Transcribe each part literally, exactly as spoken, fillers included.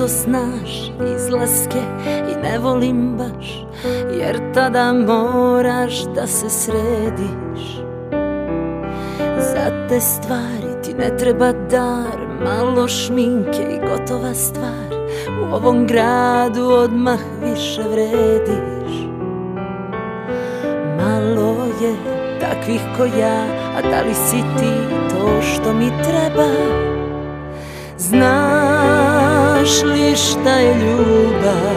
što znaš izlaske i ne volim baš, jer tada moraš da se središ. Za te stvari ti ne treba dar, malo šminke i gotova stvar. U ovom gradu odmah više vrediš. Malo je takvih ko ja, a da li si ti to što mi treba? Znaš li šta je ljubav?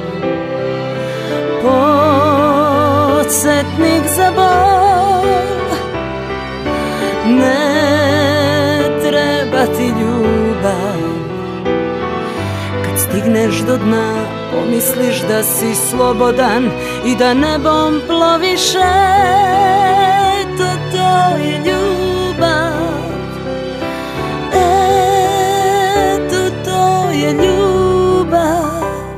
Podsjetnik za bol. Ne treba ti ljubav. Kad stigneš do dna, pomisliš da si slobodan i da nebom ploviš. Eto, to je ljubav. Eto, to je ljubav.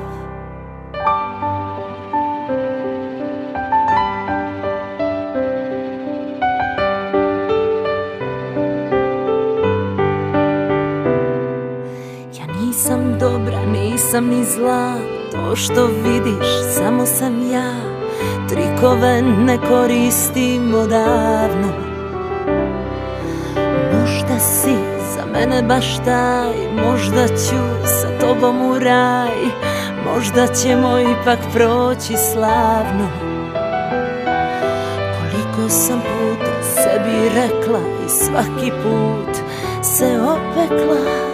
Nisam dobra, nisam ni zla, to što vidiš samo sam ja. Trikove ne koristim odavno. Možda si za mene baš taj, možda ću sa tobom u raj, možda ćemo ipak proći slavno. Koliko sam puta sebi rekla i svaki put se opekla.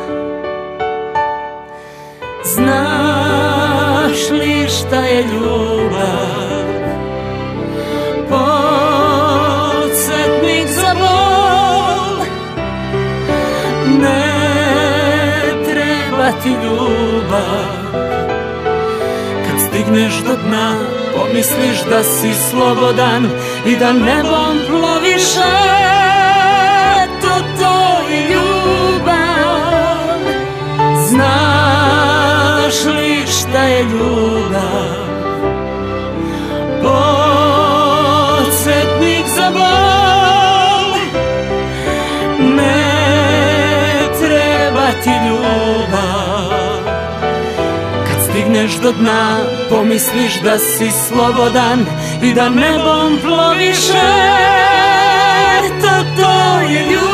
Znaš li šta je ljubav? Podsjetnik za bol. Ne treba ti ljubav. Kad stigneš do dna, pomisliš da si slobodan i da nebom ploviš. Eto, to je ljubav. Znaš li šta je ljubav? Podsjetnik za bol. Ne treba ti ljubav. Kad stigneš do dna, pomisliš da si slobodan i da nebom ploviš. Eto, to je ljubav.